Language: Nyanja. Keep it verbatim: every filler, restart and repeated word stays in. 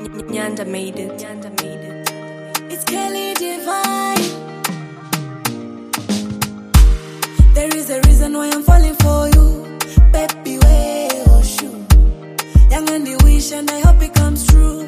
Nyanda made it. Nyanda made it. It's Kelly Divine. There is a reason why I'm falling for you. Baby, way, oh shoot. Young and the wish and I hope it comes true.